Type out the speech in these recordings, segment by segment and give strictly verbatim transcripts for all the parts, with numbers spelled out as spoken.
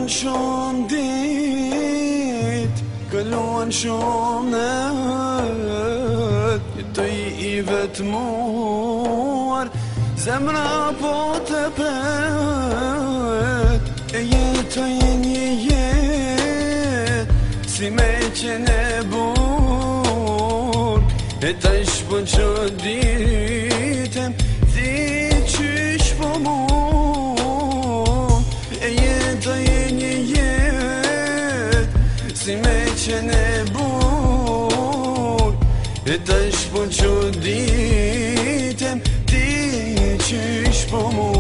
shumë dit, kaluan shumë nët, jetoj i vetmuar, zemra po të pret, e jetoj një jet, si me qene bur, e tash po që ditem, ti qysh po mu. Si me qene bur, e tash po që ditem, ti qysh po mu.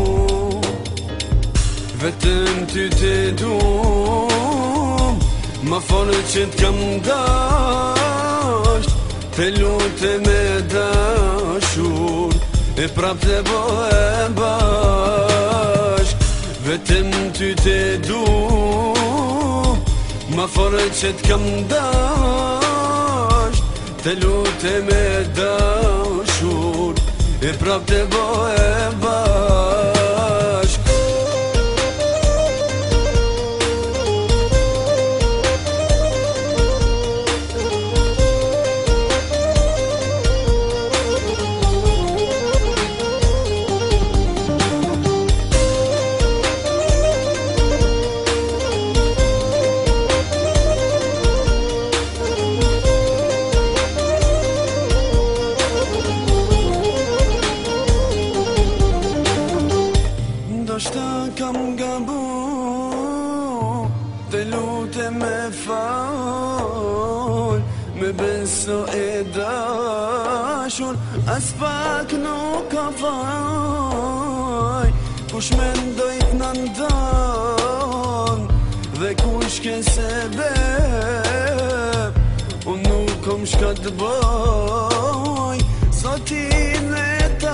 Vetëm ty te dum, ma folë që t'kam dasht, te lute me dashur, e prap të bëhem bashk. Vetëm ty te dum, ma forë që t'kam dasht, te lute me dashur, e prap të bëhem bashk. Ndoshta kam gabu, te lute me fal, me beso e dashur, as pak nuk ka faj. Kush me ndojt në ndan, dhe kush ke sebeb, unë nuk kom shka të bëj, sotin e ta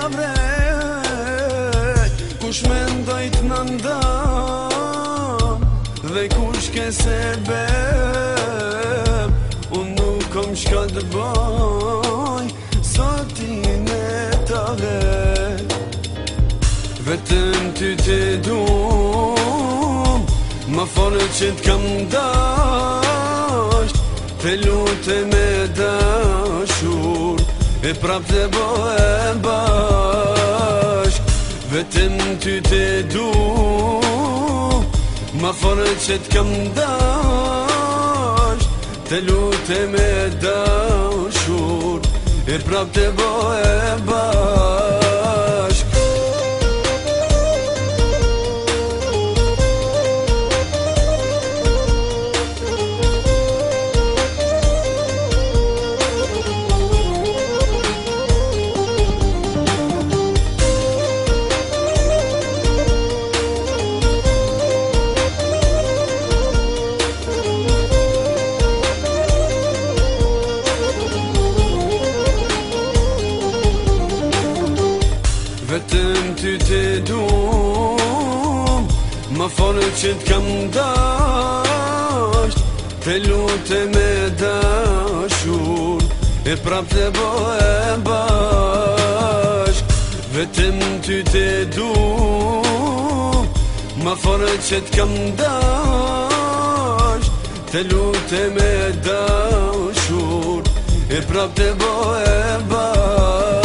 vrej. Kush me ndojt në ndan, dhe kush ke sebeb, unë nuk kom shka të bëj, sotin e ta vrej. Vetëm ty te dum, ma folë që t'kam dasht, te lute me dashur, e prap të bëhem bashk. Vetëm ty te dum, ma folë që t'kam dasht, te lute me dashur, e prap të bëhem bashk. Vetëm ty te dum, ma folë që t'kam dasht, te lute me dashur, e prap të bëhem bashk. Vetëm ty te dum, ma folë që t'kam dasht, te lute me dashur, e prap të bëhem bashk.